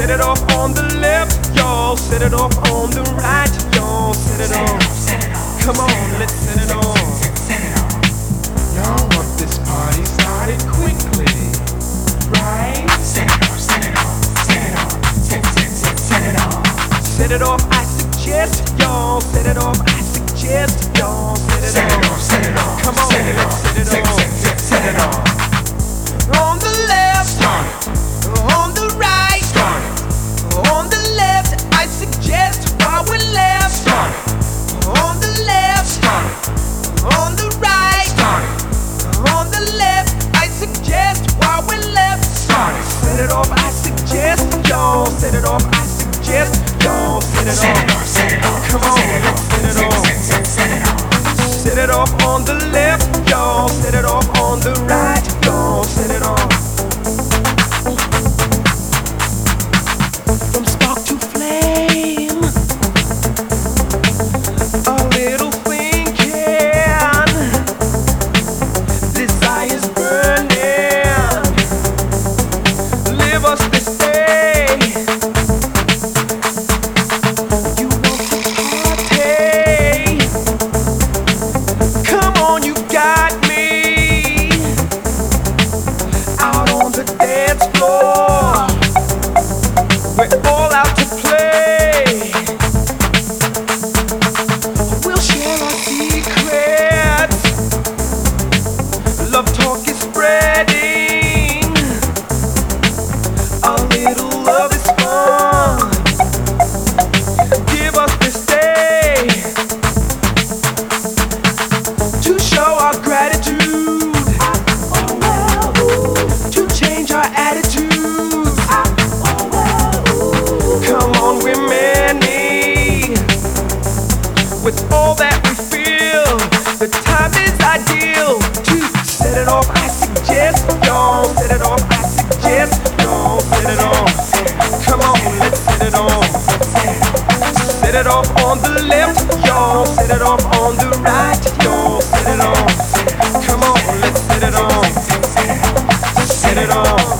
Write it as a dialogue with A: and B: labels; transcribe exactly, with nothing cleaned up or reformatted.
A: Set it off on the left, y'all. Set it off on the right, y'all. Set it off. Come on, let's set it off.
B: Y'all want this party started quickly, right? Set it off, set it off, set it off, set, set, set, set it off.
A: Set it off, I suggest, y'all. Set it off, I suggest, y'all. Set it
B: Set
A: off.
B: it off, set it off,
A: Come on,
B: set it
A: let's
B: off,
A: set it
B: set,
A: off.
B: set, set, set it off.
A: On the left,
B: Start it,
A: on the right,
B: start it,
A: on the left, I suggest while we're left.
B: start it,
A: On the left,
B: start it,
A: on the right,
B: start it,
A: on the left, I suggest while we're left.
B: start it.
A: Set it off, I suggest, y'all. Set it off, I suggest, y'all. Set it
B: Set it
A: off.
B: off, set it off,
A: Come on,
B: set it
A: let's
B: off,
A: set it
B: set,
A: off.
B: set, set, set it off.
A: Set it off on the left, y'all. Set it off on the right, y'all. Set it off. From spark to flame, a little thinking, desire's burning. Live us this day. You want to party? Come on, you got me. Out on the dance floor, we're all out to play. We'll share our secrets. Love talk is spreading. A little love is fun. Give us this day to show our gratitude, to change our attitudes. Come on, we're many. With all that we feel, the time is ideal to set it off. I suggest, y'all. Set it off. I suggest, y'all. Set it off. Come on, let's set it off. Set it off on the left, y'all. Set it off on the right, y'all. Set it off. Come on, let's set it off. Set it off.